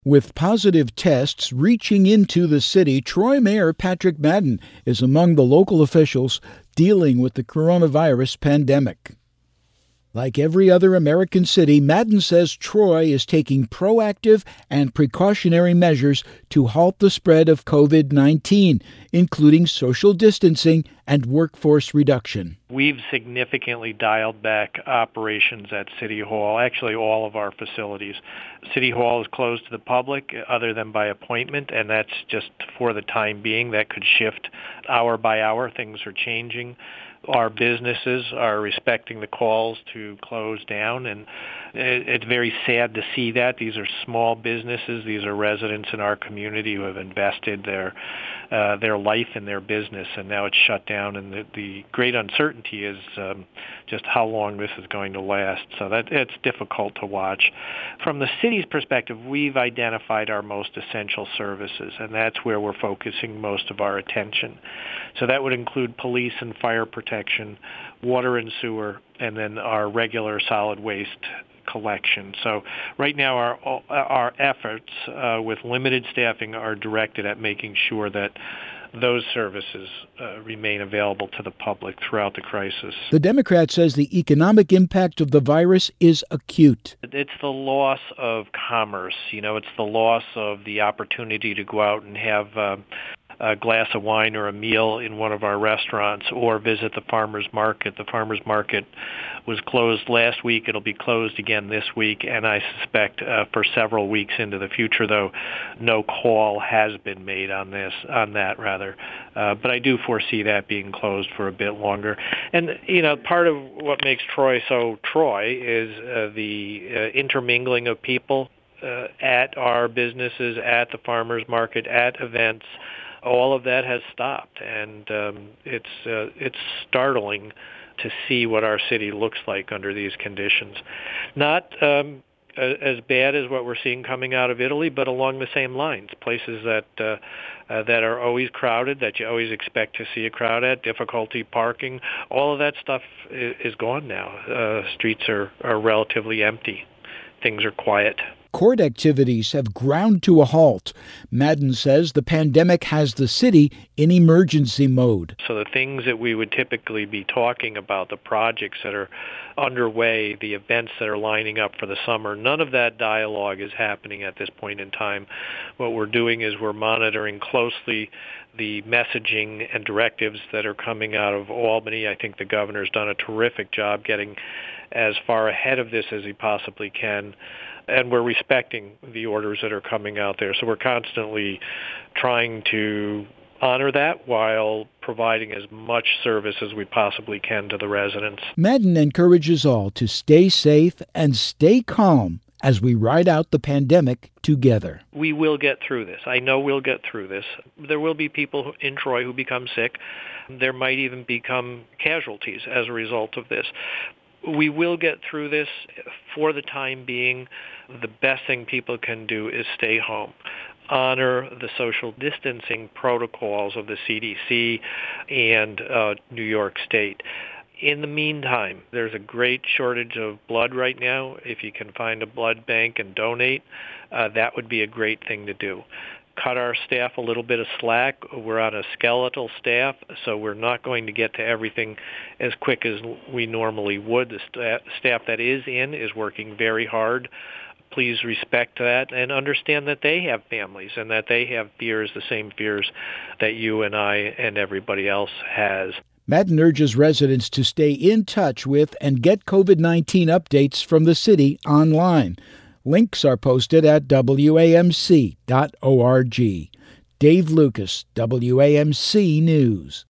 With positive tests reaching into the city, Troy Mayor Patrick Madden is among the local officials dealing with the coronavirus pandemic. Like every other American city, Madden says Troy is taking proactive and precautionary measures to halt the spread of COVID-19, including social distancing and workforce reduction. We've significantly dialed back operations at City Hall, actually all of our facilities. City Hall is closed to the public other than by appointment, and that's just for the time being. That could shift hour by hour. Things are changing. Our businesses are respecting the calls to close down, and it's very sad to see that. These are small businesses. These are residents in our community who have invested their life in their business, and now it's shut down. And the great uncertainty is just how long this is going to last. So it's difficult to watch. From the city's perspective, we've identified our most essential services, and that's where we're focusing most of our attention. So that would include police and fire protection, water and sewer, and then our regular solid waste collection. So right now our efforts with limited staffing are directed at making sure that those services remain available to the public throughout the crisis. The Democrat says the economic impact of the virus is acute. It's the loss of commerce. It's the loss of the opportunity to go out and have a glass of wine or a meal in one of our restaurants or visit the farmer's market. The farmer's market was closed last week. It'll be closed again this week, and I suspect for several weeks into the future, though no call has been made on that. But I do foresee that being closed for a bit longer. And, part of what makes Troy so Troy is the intermingling of people at our businesses, at the farmer's market, at events. All of that has stopped, and it's startling to see what our city looks like under these conditions. Not as bad as what we're seeing coming out of Italy, but along the same lines. Places that are always crowded, that you always expect to see a crowd at, difficulty parking, all of that stuff is gone now. Streets are relatively empty. Things are quiet. Court activities have ground to a halt. Madden says the pandemic has the city in emergency mode. So the things that we would typically be talking about, the projects that are underway, the events that are lining up for the summer, none of that dialogue is happening at this point in time. What we're doing is we're monitoring closely the messaging and directives that are coming out of Albany. I think the governor's done a terrific job getting as far ahead of this as he possibly can. And we're respecting the orders that are coming out there. So we're constantly trying to honor that while providing as much service as we possibly can to the residents. Madden encourages all to stay safe and stay calm as we ride out the pandemic together. We will get through this. I know we'll get through this. There will be people in Troy who become sick. There might even become casualties as a result of this. We will get through this. For the time being, the best thing people can do is stay home. Honor the social distancing protocols of the CDC and New York State. In the meantime, there's a great shortage of blood right now. If you can find a blood bank and donate, that would be a great thing to do. Cut our staff a little bit of slack. We're on a skeletal staff, so we're not going to get to everything as quick as we normally would. The staff that is in is working very hard. Please respect that and understand that they have families and that they have fears, the same fears that you and I and everybody else has. Madden urges residents to stay in touch with and get COVID-19 updates from the city online. Links are posted at WAMC.org. Dave Lucas, WAMC News.